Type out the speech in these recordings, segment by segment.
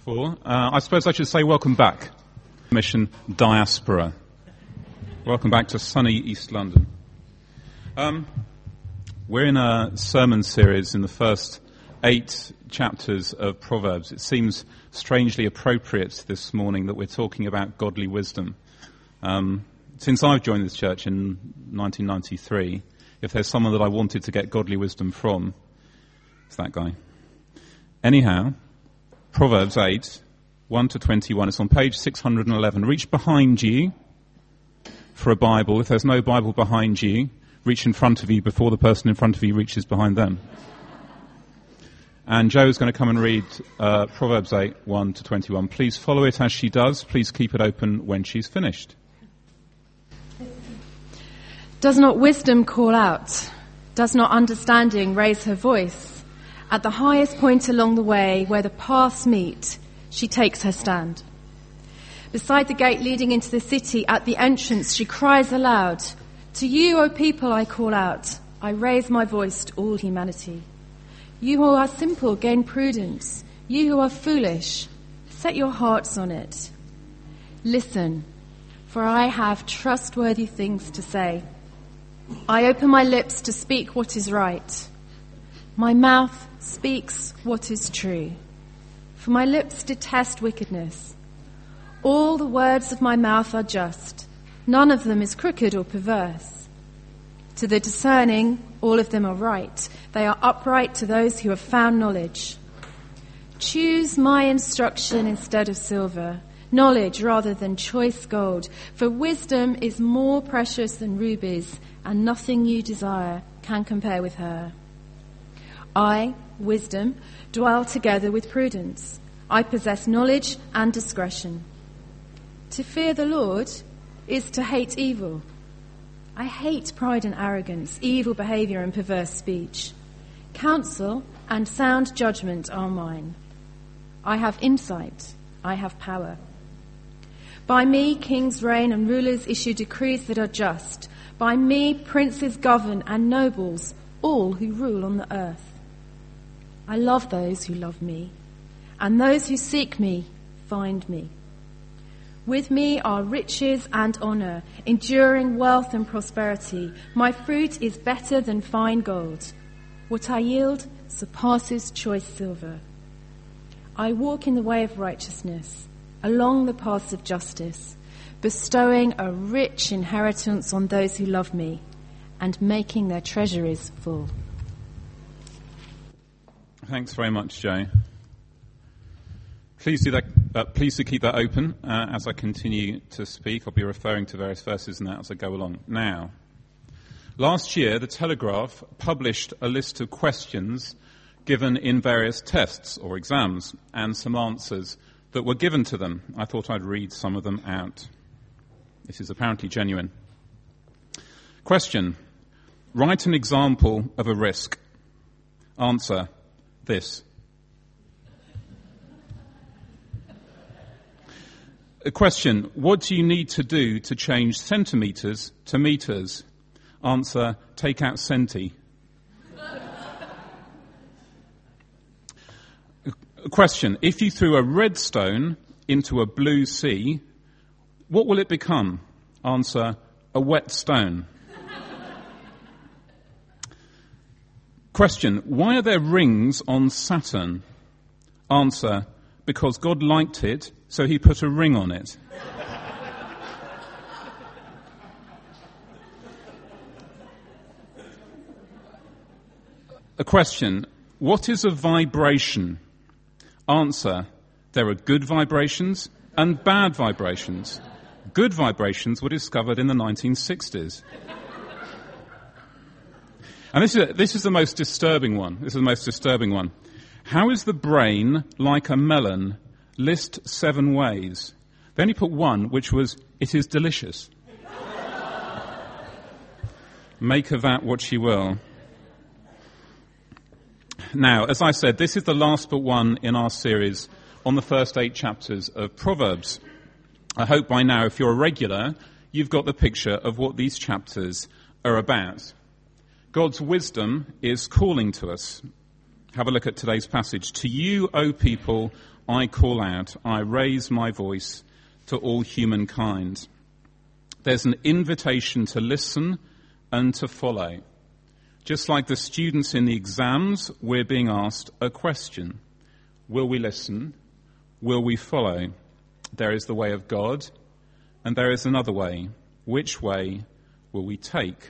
before. I suppose I should say welcome back, Mission Diaspora. Welcome back to sunny East London. We're in a sermon series in the first 8 chapters of Proverbs. It seems strangely appropriate this morning that we're talking about godly wisdom. Since I've joined this church in 1993, if there's someone that I wanted to get godly wisdom from, it's that guy. Anyhow, Proverbs 8, 1 to 21. It's on page 611. Reach behind you for a Bible. If there's no Bible behind you, reach in front of you before the person in front of you reaches behind them. And Jo is going to come and read Proverbs 8, 1 to 21. Please follow it as she does. Please keep it open when she's finished. Does not wisdom call out? Does not understanding raise her voice? At the highest point along the way, where the paths meet, she takes her stand. Beside the gate leading into the city, at the entrance, she cries aloud, "To you, O people, I call out. I raise my voice to all humanity. You who are simple, gain prudence. You who are foolish, set your hearts on it. Listen, for I have trustworthy things to say. I open my lips to speak what is right. My mouth speaks what is true. For my lips detest wickedness. All the words of my mouth are just. None of them is crooked or perverse. To the discerning, all of them are right. They are upright to those who have found knowledge. Choose my instruction instead of silver, knowledge rather than choice gold. For wisdom is more precious than rubies, and nothing you desire can compare with her. I, wisdom, dwell together with prudence. I possess knowledge and discretion. To fear the Lord is to hate evil. I hate pride and arrogance, evil behavior and perverse speech. Counsel and sound judgment are mine. I have insight. I have power. By me, kings reign and rulers issue decrees that are just. By me, princes govern and nobles, all who rule on the earth. I love those who love me, and those who seek me find me. With me are riches and honor, enduring wealth and prosperity. My fruit is better than fine gold. What I yield surpasses choice silver. I walk in the way of righteousness, along the paths of justice, bestowing a rich inheritance on those who love me, and making their treasuries full. Thanks very much, Jo. Please do keep that open as I continue to speak. I'll be referring to various verses in that as I go along. Now, last year, The Telegraph published a list of questions given in various tests or exams and some answers that were given to them. I thought I'd read some of them out. This is apparently genuine. Question: write an example of a risk. Answer: this. A question: what do you need to do to change centimetres to metres? Answer: take out centi. A question: if you threw a red stone into a blue sea, what will it become? Answer: a wet stone. Question: why are there rings on Saturn? Answer: because God liked it, so he put a ring on it. A question: what is a vibration? Answer: there are good vibrations and bad vibrations. Good vibrations were discovered in the 1960s. And this is the most disturbing one. This is the most disturbing one. How is the brain like a melon? List 7 ways. They only put one, which was, it is delicious. Make of that what you will. Now, as I said, this is the last but one in our series on the first 8 chapters of Proverbs. I hope by now, if you're a regular, you've got the picture of what these chapters are about. God's wisdom is calling to us. Have a look at today's passage. To you, O people, I call out, I raise my voice to all humankind. There's an invitation to listen and to follow. Just like the students in the exams, we're being asked a question. Will we listen? Will we follow? There is the way of God, and there is another way. Which way will we take?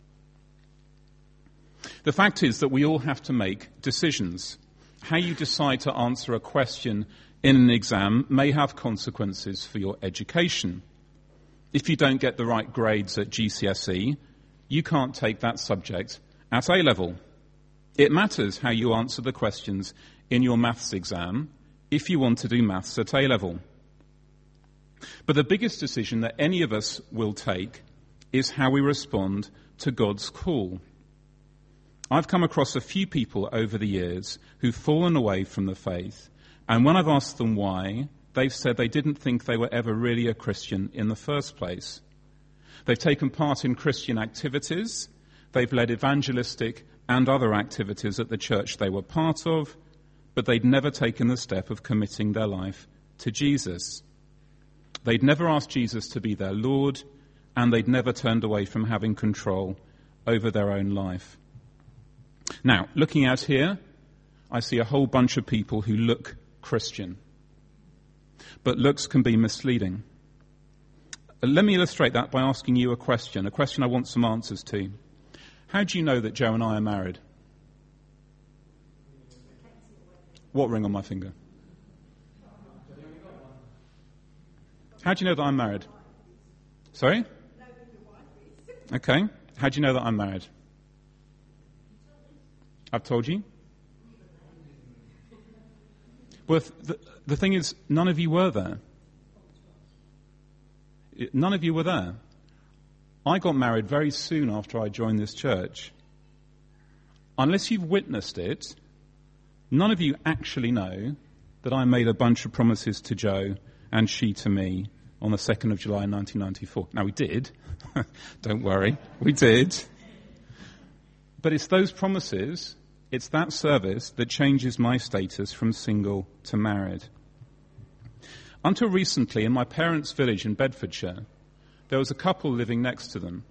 The fact is that we all have to make decisions. How you decide to answer a question in an exam may have consequences for your education. If you don't get the right grades at GCSE, you can't take that subject at A-level. It matters how you answer the questions in your maths exam if you want to do maths at A-level. But the biggest decision that any of us will take is how we respond to God's call. I've come across a few people over the years who've fallen away from the faith, and when I've asked them why, they've said they didn't think they were ever really a Christian in the first place. They've taken part in Christian activities, they've led evangelistic and other activities at the church they were part of, but they'd never taken the step of committing their life to Jesus. They'd never asked Jesus to be their Lord, and they'd never turned away from having control over their own life. Now, looking out here, I see a whole bunch of people who look Christian. But looks can be misleading. Let me illustrate that by asking you a question I want some answers to. How do you know that Joe and I are married? What ring on my finger? How do you know that I'm married? Sorry? Okay. How do you know that I'm married? I've told you. Well, the thing is, none of you were there. None of you were there. I got married very soon after I joined this church. Unless you've witnessed it, none of you actually know that I made a bunch of promises to Joe and she to me on the 2nd of July 1994. Now, we did. Don't worry. We did. But it's those promises, it's that service that changes my status from single to married. Until recently, in my parents' village in Bedfordshire, there was a couple living next to them,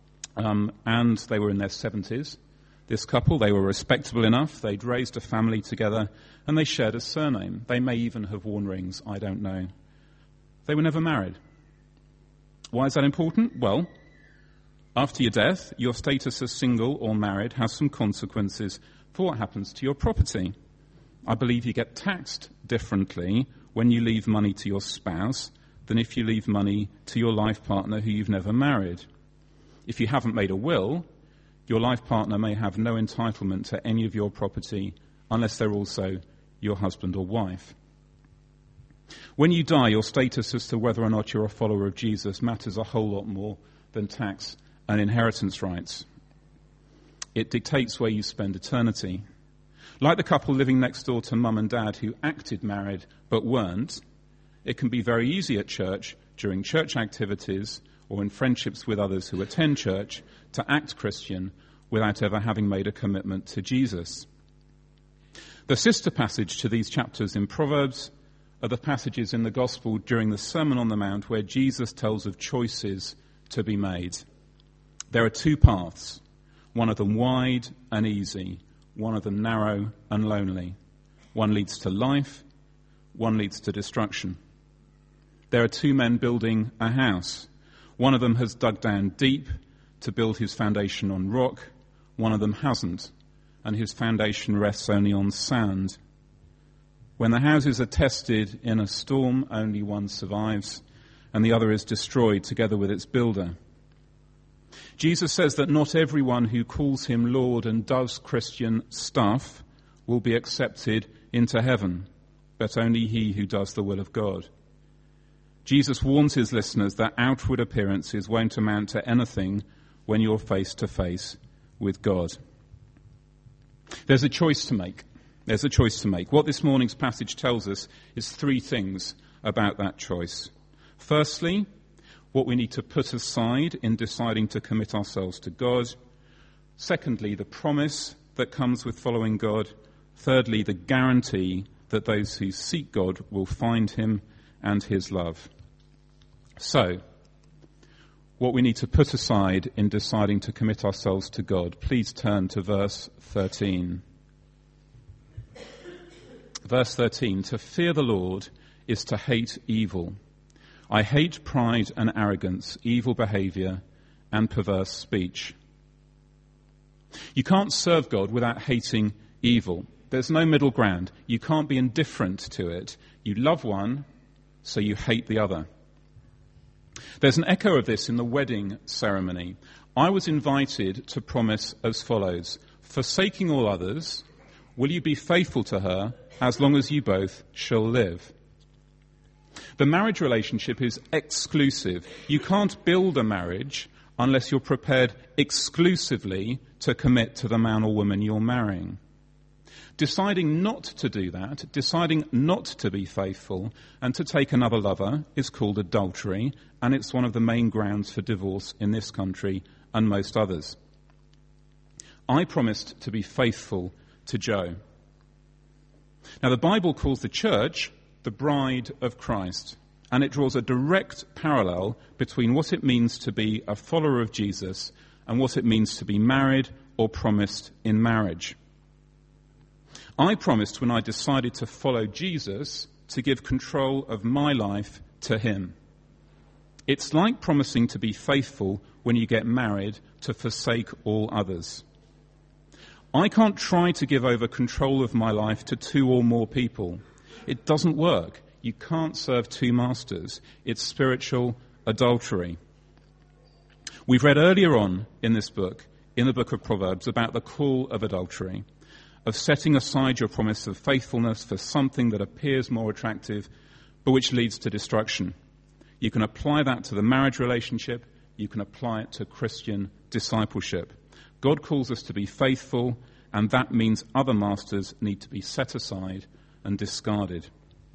and they were in their 70s. This couple, they were respectable enough, they'd raised a family together, and they shared a surname. They may even have worn rings, I don't know. They were never married. Why is that important? Well, after your death, your status as single or married has some consequences for what happens to your property. I believe you get taxed differently when you leave money to your spouse than if you leave money to your life partner who you've never married. If you haven't made a will, your life partner may have no entitlement to any of your property unless they're also your husband or wife. When you die, your status as to whether or not you're a follower of Jesus matters a whole lot more than tax and inheritance rights. It dictates where you spend eternity. Like the couple living next door to mum and dad who acted married but weren't, it can be very easy at church, during church activities, or in friendships with others who attend church, to act Christian without ever having made a commitment to Jesus. The sister passage to these chapters in Proverbs are the passages in the Gospel during the Sermon on the Mount where Jesus tells of choices to be made. There are two paths, one of them wide and easy, one of them narrow and lonely. One leads to life, one leads to destruction. There are two men building a house. One of them has dug down deep to build his foundation on rock. One of them hasn't, and his foundation rests only on sand. When the houses are tested in a storm, only one survives, and the other is destroyed together with its builder. Jesus says that not everyone who calls him Lord and does Christian stuff will be accepted into heaven, but only he who does the will of God. Jesus warns his listeners that outward appearances won't amount to anything when you're face to face with God. There's a choice to make. There's a choice to make. What this morning's passage tells us is three things about that choice. Firstly, what we need to put aside in deciding to commit ourselves to God. Secondly, the promise that comes with following God. Thirdly, the guarantee that those who seek God will find him and his love. So, what we need to put aside in deciding to commit ourselves to God. Please turn to verse 13. Verse 13, to fear the Lord is to hate evil. I hate pride and arrogance, evil behavior, and perverse speech. You can't serve God without hating evil. There's no middle ground. You can't be indifferent to it. You love one, so you hate the other. There's an echo of this in the wedding ceremony. I was invited to promise as follows: forsaking all others, will you be faithful to her as long as you both shall live? The marriage relationship is exclusive. You can't build a marriage unless you're prepared exclusively to commit to the man or woman you're marrying. Deciding not to do that, deciding not to be faithful and to take another lover is called adultery, and it's one of the main grounds for divorce in this country and most others. I promised to be faithful to Joe. Now, the Bible calls the church the bride of Christ, and it draws a direct parallel between what it means to be a follower of Jesus and what it means to be married or promised in marriage. I promised when I decided to follow Jesus to give control of my life to him. It's like promising to be faithful when you get married to forsake all others. I can't try to give over control of my life to two or more people. It doesn't work. You can't serve two masters. It's spiritual adultery. We've read earlier on in this book, in the book of Proverbs, about the call of adultery, of setting aside your promise of faithfulness for something that appears more attractive, but which leads to destruction. You can apply that to the marriage relationship. You can apply it to Christian discipleship. God calls us to be faithful, and that means other masters need to be set aside and discarded.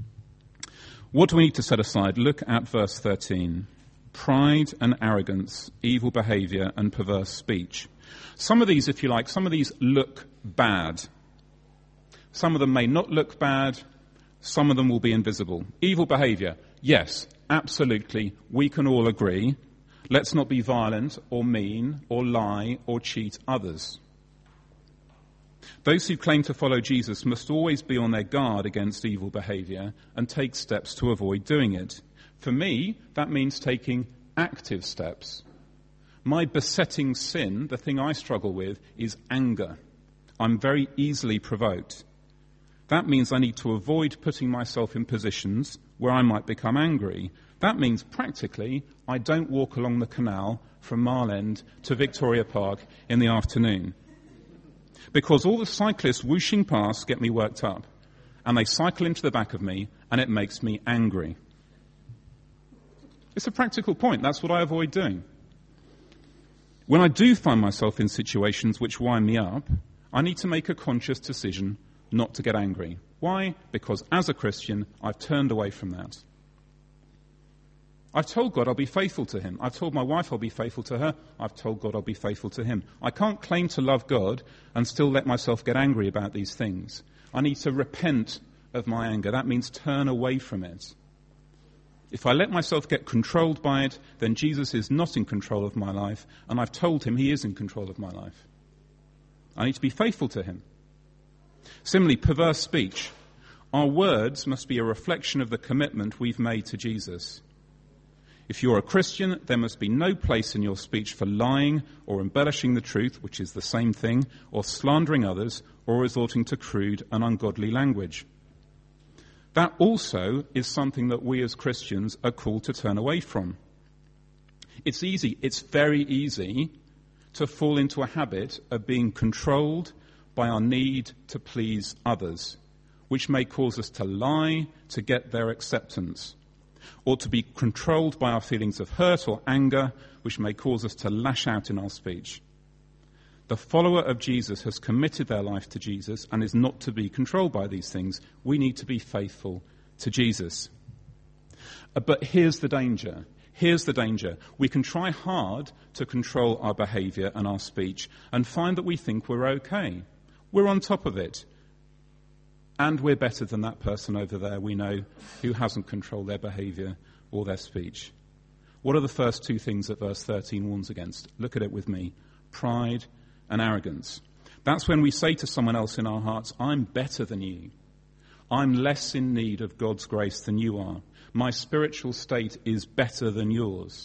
What do we need to set aside? Look at verse 13. Pride and arrogance, evil behavior, and perverse speech. Some of these, if you like, some of these look bad. Some of them may not look bad. Some of them will be invisible. Evil behavior, yes, absolutely, we can all agree. Let's not be violent or mean or lie or cheat others. Those who claim to follow Jesus must always be on their guard against evil behavior and take steps to avoid doing it. For me, that means taking active steps. My besetting sin, the thing I struggle with, is anger. I'm very easily provoked. That means I need to avoid putting myself in positions where I might become angry. That means, practically, I don't walk along the canal from Mile End to Victoria Park in the afternoon. Because all the cyclists whooshing past get me worked up, and they cycle into the back of me, and it makes me angry. It's a practical point. That's what I avoid doing. When I do find myself in situations which wind me up, I need to make a conscious decision not to get angry. Why? Because as a Christian, I've turned away from that. I've told God I'll be faithful to him. I've told my wife I'll be faithful to her. I've told God I'll be faithful to him. I can't claim to love God and still let myself get angry about these things. I need to repent of my anger. That means turn away from it. If I let myself get controlled by it, then Jesus is not in control of my life, and I've told him he is in control of my life. I need to be faithful to him. Similarly, perverse speech. Our words must be a reflection of the commitment we've made to Jesus. If you're a Christian, there must be no place in your speech for lying or embellishing the truth, which is the same thing, or slandering others, or resorting to crude and ungodly language. That also is something that we as Christians are called to turn away from. It's very easy to fall into a habit of being controlled by our need to please others, which may cause us to lie to get their acceptance, or to be controlled by our feelings of hurt or anger, which may cause us to lash out in our speech. The follower of Jesus has committed their life to Jesus and is not to be controlled by these things. We need to be faithful to Jesus. But here's the danger. Here's the danger. We can try hard to control our behavior and our speech and find that we think we're okay. We're on top of it. And we're better than that person over there we know who hasn't controlled their behaviour or their speech. What are the first two things that verse 13 warns against? Look at it with me. Pride and arrogance. That's when we say to someone else in our hearts, I'm better than you. I'm less in need of God's grace than you are. My spiritual state is better than yours.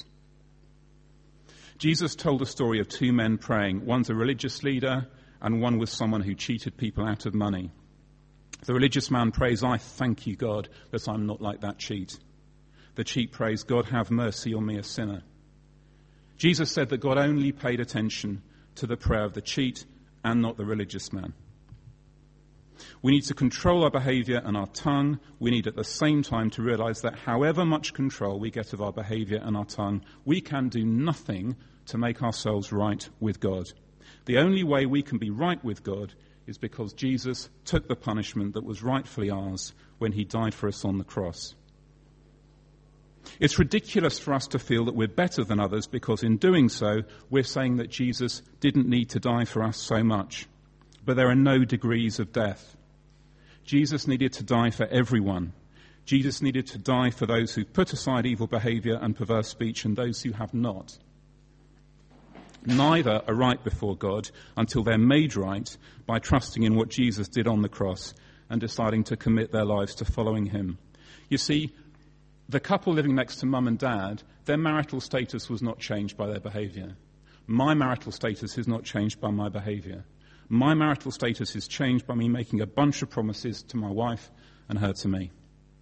Jesus told a story of two men praying. One's a religious leader and one was someone who cheated people out of money. The religious man prays, I thank you, God, that I'm not like that cheat. The cheat prays, God, have mercy on me, a sinner. Jesus said that God only paid attention to the prayer of the cheat and not the religious man. We need to control our behaviour and our tongue. We need at the same time to realise that however much control we get of our behaviour and our tongue, we can do nothing to make ourselves right with God. The only way we can be right with God is because Jesus took the punishment that was rightfully ours when he died for us on the cross. It's ridiculous for us to feel that we're better than others because in doing so, we're saying that Jesus didn't need to die for us so much. But there are no degrees of death. Jesus needed to die for everyone. Jesus needed to die for those who put aside evil behaviour and perverse speech and those who have not. Neither are right before God until they're made right by trusting in what Jesus did on the cross and deciding to commit their lives to following him. You see, the couple living next to mum and dad, their marital status was not changed by their behaviour. My marital status is not changed by my behaviour. My marital status is changed by me making a bunch of promises to my wife and her to me.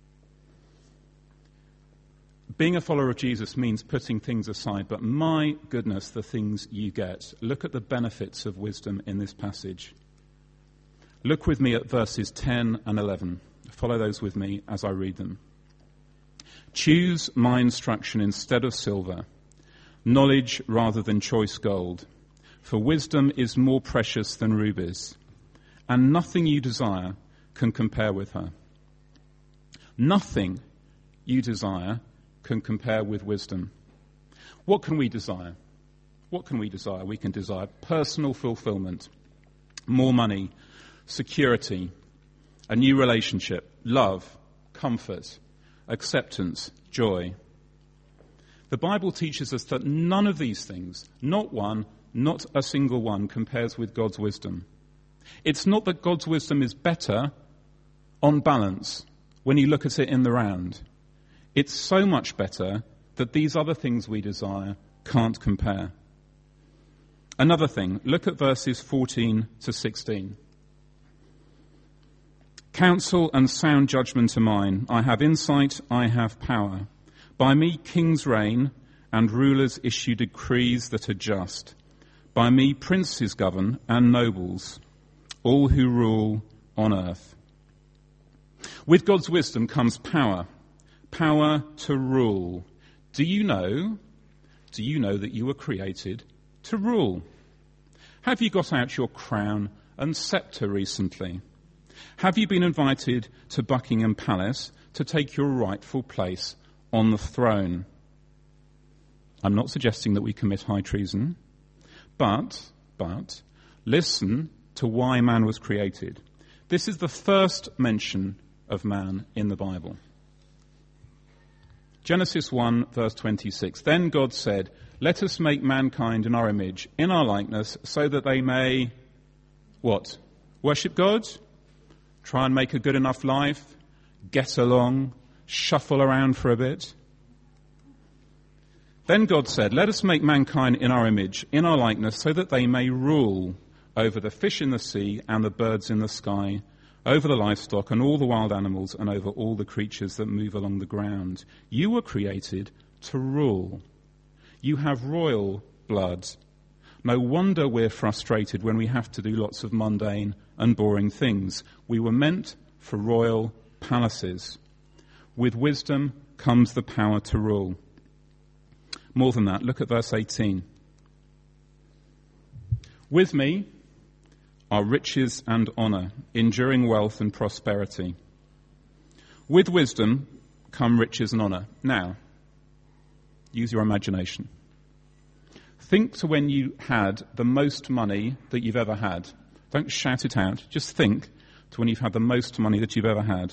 Being a follower of Jesus means putting things aside, but my goodness, the things you get. Look at the benefits of wisdom in this passage. Look with me at verses 10 and 11. Follow those with me as I read them. Choose my instruction instead of silver, knowledge rather than choice gold, for wisdom is more precious than rubies, and nothing you desire can compare with her. Nothing you desire can compare with wisdom. What can we desire? What can we desire? We can desire personal fulfillment, more money, security, a new relationship, love, comfort, acceptance, joy. The Bible teaches us that none of these things, not one, not a single one, compares with God's wisdom. It's not that God's wisdom is better on balance when you look at it in the round. It's so much better that these other things we desire can't compare. Another thing, look at verses 14 to 16. Counsel and sound judgment are mine. I have insight, I have power. By me kings reign and rulers issue decrees that are just. By me princes govern and nobles, all who rule on earth. With God's wisdom comes power. Power to rule. Do you know that you were created to rule? Have you got out your crown and sceptre recently? Have you been invited to Buckingham Palace to take your rightful place on the throne? I'm not suggesting that we commit high treason, but listen to why man was created. This is the first mention of man in the Bible. Genesis 1, verse 26. Then God said, let us make mankind in our image, in our likeness, so that they may, what? Worship God? Try and make a good enough life? Get along? Shuffle around for a bit? Then God said, let us make mankind in our image, in our likeness, so that they may rule over the fish in the sea and the birds in the sky, over the livestock and all the wild animals, and over all the creatures that move along the ground. You were created to rule. You have royal blood. No wonder we're frustrated when we have to do lots of mundane and boring things. We were meant for royal palaces. With wisdom comes the power to rule. More than that, look at verse 18. With me are riches and honour, enduring wealth and prosperity. With wisdom come riches and honour. Now, use your imagination. Think to when you had the most money that you've ever had. Don't shout it out. Just think to when you've had the most money that you've ever had?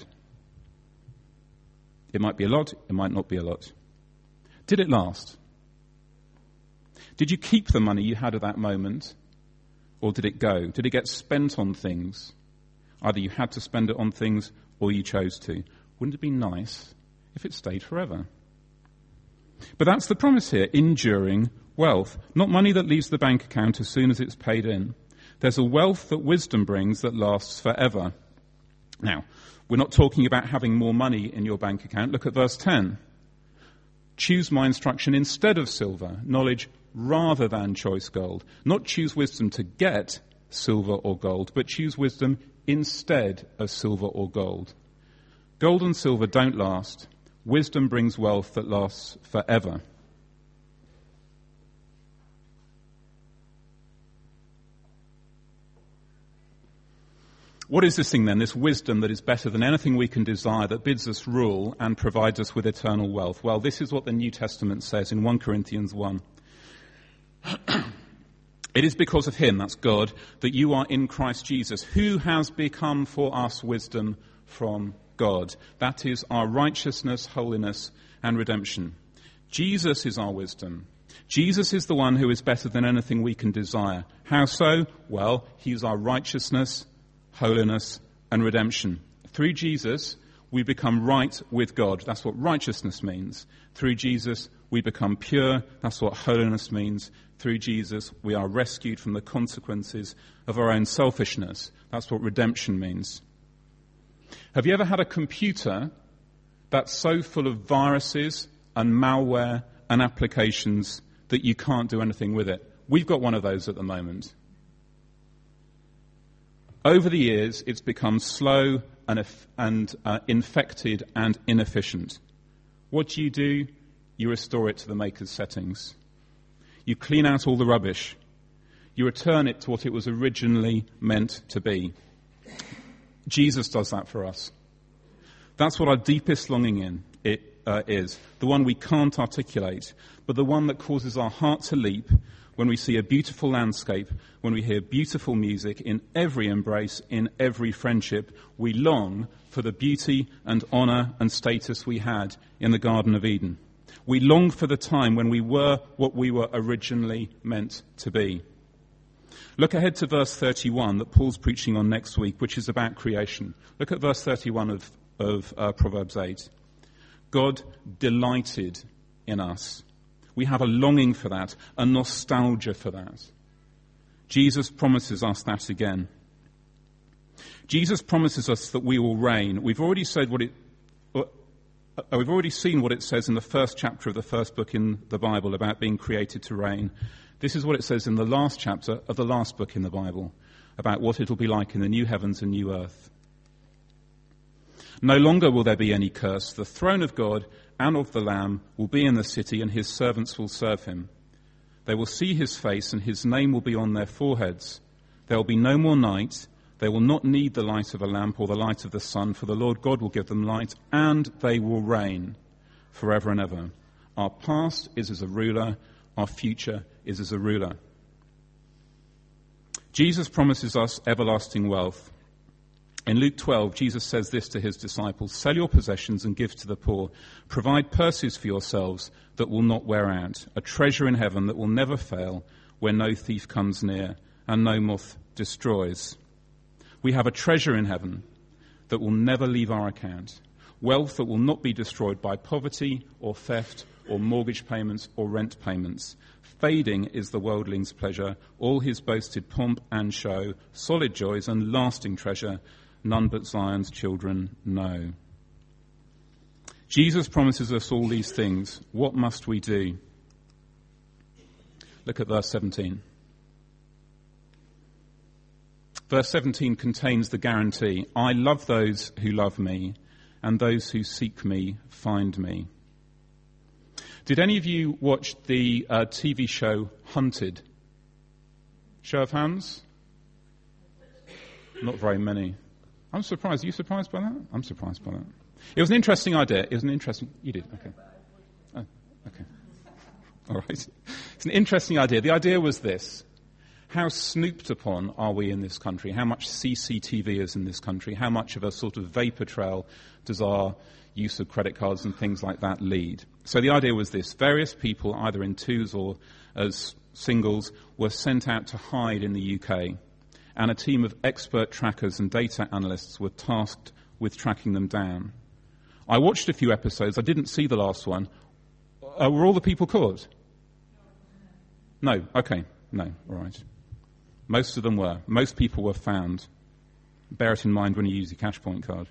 It might be a lot, it might not be a lot. Did it last? Did you keep the money you had at that moment, or did it go? Did it get spent on things? Either you had to spend it on things or you chose to. Wouldn't it be nice if it stayed forever? But that's the promise here, enduring wealth. Not money that leaves the bank account as soon as it's paid in. There's a wealth that wisdom brings that lasts forever. Now, we're not talking about having more money in your bank account. Look at verse 10. Choose my instruction instead of silver, knowledge rather than choice gold. Not choose wisdom to get silver or gold, but choose wisdom instead of silver or gold. Gold and silver don't last. Wisdom brings wealth that lasts forever. What is this thing then, this wisdom that is better than anything we can desire, that bids us rule and provides us with eternal wealth? Well, this is what the New Testament says in 1 Corinthians 1. It is because of him, that's God, that you are in Christ Jesus, who has become for us wisdom from God. That is our righteousness, holiness, and redemption. Jesus is our wisdom. Jesus is the one who is better than anything we can desire. How so? Well, he's our righteousness, holiness, and redemption. Through Jesus, we become right with God. That's what righteousness means. Through Jesus, we become pure. That's what holiness means. Through Jesus, we are rescued from the consequences of our own selfishness. That's what redemption means. Have you ever had a computer that's so full of viruses and malware and applications that you can't do anything with it? We've got one of those at the moment. Over the years, it's become slow and infected and inefficient. What do? You restore it to the maker's settings. You clean out all the rubbish. You return it to what it was originally meant to be. Jesus does that for us. That's what our deepest longing is, the one we can't articulate, but the one that causes our heart to leap when we see a beautiful landscape, when we hear beautiful music, in every embrace, in every friendship. We long for the beauty and honor and status we had in the Garden of Eden. We long for the time when we were what we were originally meant to be. Look ahead to verse 31 that Paul's preaching on next week, which is about creation. Look at verse 31 of Proverbs 8. God delighted in us. We have a longing for that, a nostalgia for that. Jesus promises us that again. Jesus promises us that we will reign. We've already seen what it says in the first chapter of the first book in the Bible about being created to reign. This is what it says in the last chapter of the last book in the Bible about what it'll be like in the new heavens and new earth. No longer will there be any curse. The throne of God and of the Lamb will be in the city, and his servants will serve him. They will see his face, and his name will be on their foreheads. There will be no more night. They will not need the light of a lamp or the light of the sun, for the Lord God will give them light, and they will reign forever and ever. Our past is as a ruler. Our future is as a ruler. Jesus promises us everlasting wealth. In Luke 12, Jesus says this to his disciples: "Sell your possessions and give to the poor. Provide purses for yourselves that will not wear out, a treasure in heaven that will never fail, where no thief comes near and no moth destroys." We have a treasure in heaven that will never leave our account, wealth that will not be destroyed by poverty or theft or mortgage payments or rent payments. Fading is the worldling's pleasure, all his boasted pomp and show, solid joys and lasting treasure, none but Zion's children know. Jesus promises us all these things. What must we do? Look at verse 17. Verse 17 contains the guarantee: "I love those who love me, and those who seek me find me." Did any of you watch the TV show Hunted? Show of hands? Not very many. I'm surprised. Are you surprised by that? I'm surprised by that. It was an interesting idea. It was an interesting... You did? Okay. Oh, okay. All right. It's an interesting idea. The idea was this. How snooped upon are we in this country? How much CCTV is in this country? How much of a sort of vapor trail does our use of credit cards and things like that lead? So the idea was this. Various people, either in twos or as singles, were sent out to hide in the UK. And a team of expert trackers and data analysts were tasked with tracking them down. I watched a few episodes. I didn't see the last one. Were all the people caught? No. Okay. No. All right. Most of them were. Most people were found. Bear it in mind when you use your Cashpoint card.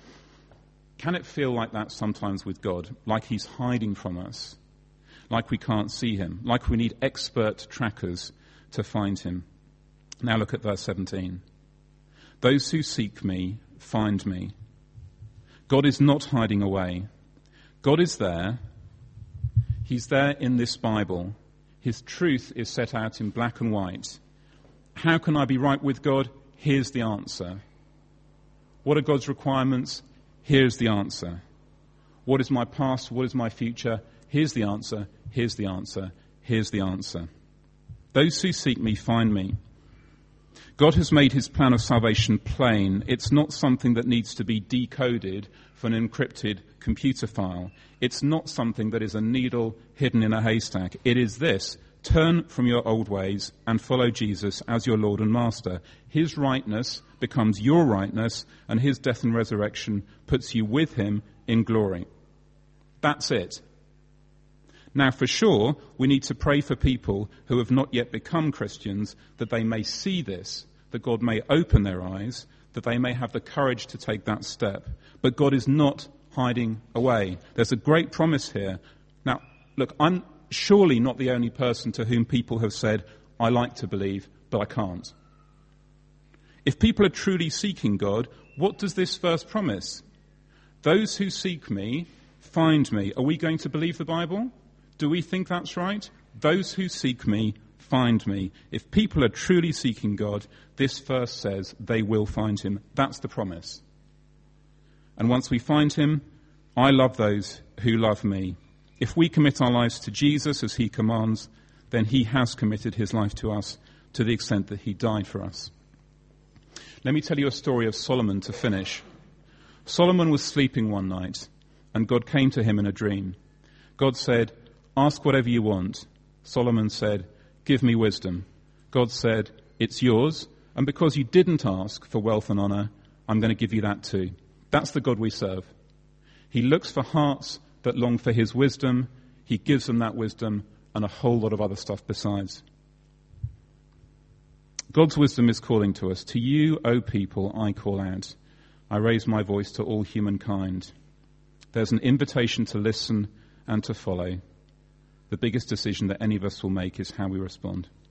Can it feel like that sometimes with God? Like he's hiding from us? Like we can't see him? Like we need expert trackers to find him? Now look at verse 17. Those who seek me, find me. God is not hiding away. God is there. He's there in this Bible. His truth is set out in black and white. How can I be right with God? Here's the answer. What are God's requirements? Here's the answer. What is my past? What is my future? Here's the answer. Here's the answer. Here's the answer. Those who seek me find me. God has made his plan of salvation plain. It's not something that needs to be decoded for an encrypted computer file. It's not something that is a needle hidden in a haystack. It is this: turn from your old ways and follow Jesus as your Lord and Master. His rightness becomes your rightness, and his death and resurrection puts you with him in glory. That's it. Now, for sure, we need to pray for people who have not yet become Christians, that they may see this, that God may open their eyes, that they may have the courage to take that step. But God is not hiding away. There's a great promise here. Now, look, I'm surely not the only person to whom people have said, I like to believe, but I can't. If people are truly seeking God, what does this verse promise? Those who seek me, find me. Are we going to believe the Bible? Do we think that's right? Those who seek me, find me. If people are truly seeking God, this verse says they will find him. That's the promise. And once we find him, I love those who love me. If we commit our lives to Jesus as he commands, then he has committed his life to us to the extent that he died for us. Let me tell you a story of Solomon to finish. Solomon was sleeping one night, and God came to him in a dream. God said, ask whatever you want. Solomon said, give me wisdom. God said, it's yours, and because you didn't ask for wealth and honor, I'm going to give you that too. That's the God we serve. He looks for hearts that long for his wisdom. He gives them that wisdom and a whole lot of other stuff besides. God's wisdom is calling to us. To you, O people, I call out. I raise my voice to all humankind. There's an invitation to listen and to follow. The biggest decision that any of us will make is how we respond.